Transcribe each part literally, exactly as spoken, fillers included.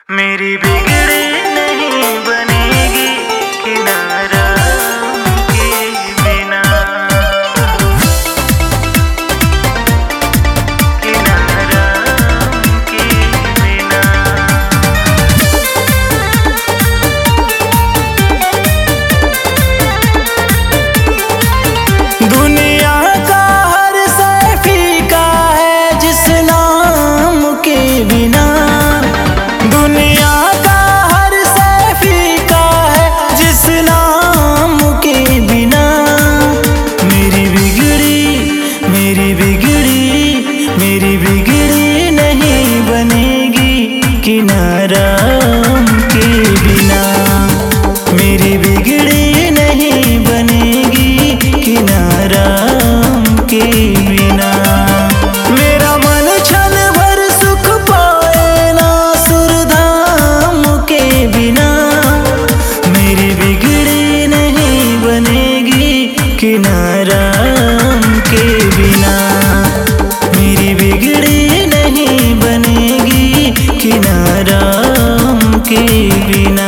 मेरी बिगड़ी नहीं बनेगी किनारा के बिना, किनारा के बिना। दुनिया का हर शय फीका है जिस नाम के बिना, दुनिया का हर शय फीका है जिस नाम के बिना। मेरी बिगड़ी मेरी बिगड़ी मेरी बिगड़ी नहीं बनेगी किनारा के बिना, मेरी बिगड़ी नहीं बनेगी किनारा के बिना। मेरा मन क्षण भर सुख पाए ना सुरधाम के बिना, मेरी बिगड़ी नहीं बनेगी किनारा के बिना, मेरी बिगड़ी नहीं बनेगी किनारा के बिना।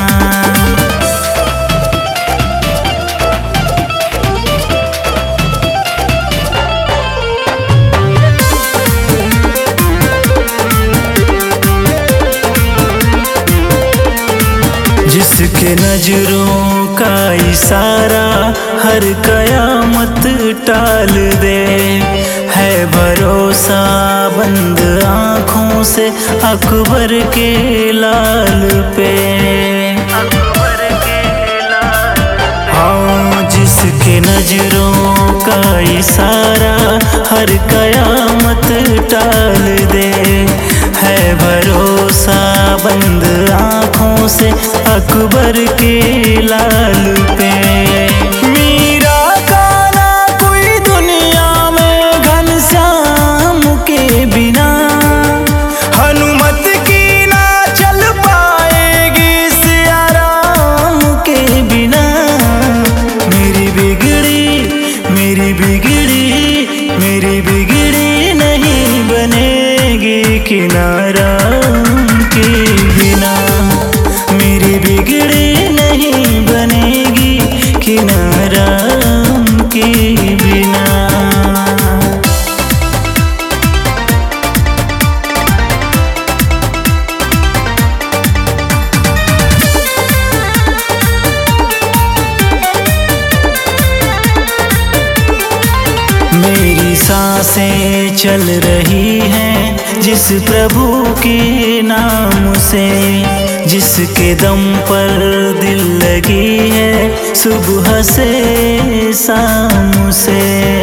जिसके नजरों का इशारा हर कयामत टाल दे, है भरोसा बंद आँखों से अकबर के लाल पे। अकबर के लाल पे। हाँ, जिसके नजरों का इशारा हर कयामत टाल दे, है भरोसा बंद आँखों से अकबर के लाल पे। मीरा का ना कोई दुनिया में घनश्याम के बिना, हनुमत की ना चल पाएगी सिया राम के बिना। मेरी बिगड़ी मेरी बिगड़ी मेरी बिगड़ी नहीं बनेगी किनारा के बिना, मेरी बिगड़ी नहीं बनेगी किनारा के बिना। मेरी सांसें चल रही हैं जिस प्रभु के नाम से, जिसके दम पर दिल लगी है सुबह से शाम से।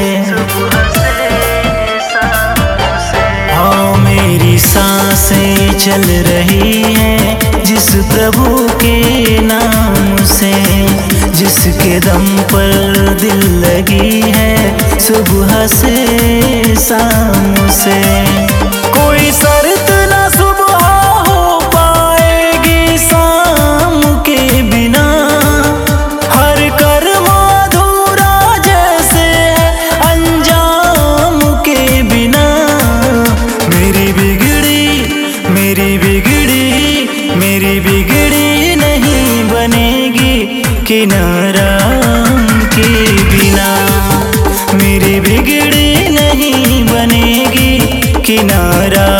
हाँ, मेरी सांसें चल रही हैं जिस प्रभु के नाम से, जिसके दम पर दिल लगी है सुबह से शाम से। कोई शर्त ना सुबह हो पाएगी शाम के बिना, हर कर्म अधूरा जैसे है अंजाम के बिना। मेरी बिगड़ी मेरी बिगड़ी मेरी बिगड़ी नहीं बनेगी किनारा के बिना, मेरी बिगड़ी नहीं बनेगी किनारा